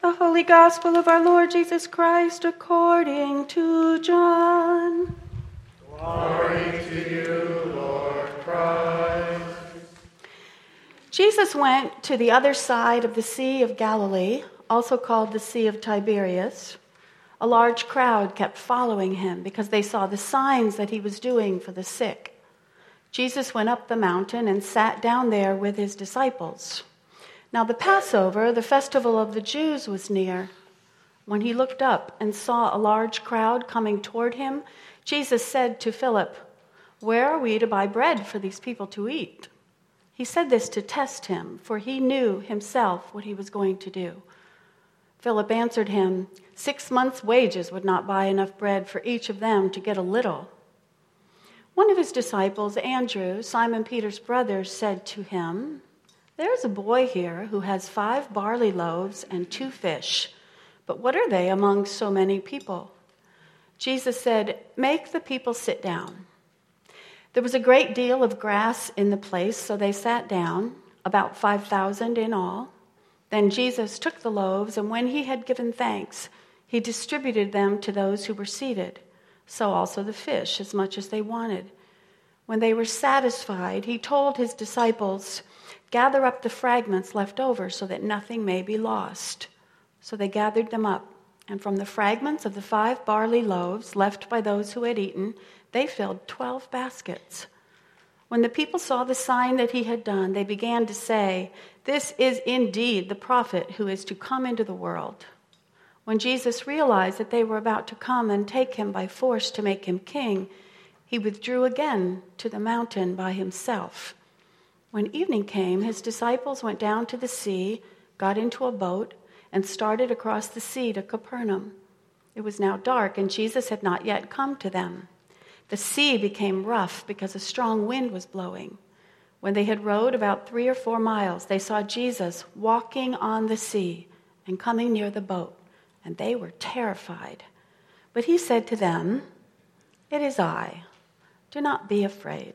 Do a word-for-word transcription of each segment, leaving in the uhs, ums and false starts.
The Holy Gospel of our Lord Jesus Christ according to John. Glory to you, Lord Christ. Jesus went to the other side of the Sea of Galilee, also called the Sea of Tiberias. A large crowd kept following him because they saw the signs that he was doing for the sick. Jesus went up the mountain and sat down there with his disciples. Now the Passover, the festival of the Jews, was near. When he looked up and saw a large crowd coming toward him, Jesus said to Philip, "Where are we to buy bread for these people to eat?" He said this to test him, for he knew himself what he was going to do. Philip answered him, "Six months' wages would not buy enough bread for each of them to get a little." One of his disciples, Andrew, Simon Peter's brother, said to him, "There's a boy here who has five barley loaves and two fish, but what are they among so many people?" Jesus said, "Make the people sit down." There was a great deal of grass in the place, so they sat down, about five thousand in all. Then Jesus took the loaves, and when he had given thanks, he distributed them to those who were seated, so also the fish, as much as they wanted. When they were satisfied, he told his disciples, "Gather up the fragments left over so that nothing may be lost." So they gathered them up, and from the fragments of the five barley loaves left by those who had eaten, they filled twelve baskets. When the people saw the sign that he had done, they began to say, "This is indeed the prophet who is to come into the world." When Jesus realized that they were about to come and take him by force to make him king, he withdrew again to the mountain by himself. When evening came, his disciples went down to the sea, got into a boat, and started across the sea to Capernaum. It was now dark, and Jesus had not yet come to them. The sea became rough because a strong wind was blowing. When they had rowed about three or four miles, they saw Jesus walking on the sea and coming near the boat, and they were terrified. But he said to them, "It is I. Do not be afraid."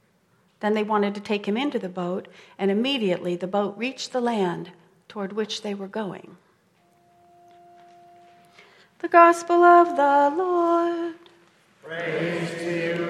Then they wanted to take him into the boat, and immediately the boat reached the land toward which they were going. The Gospel of the Lord. Praise to you,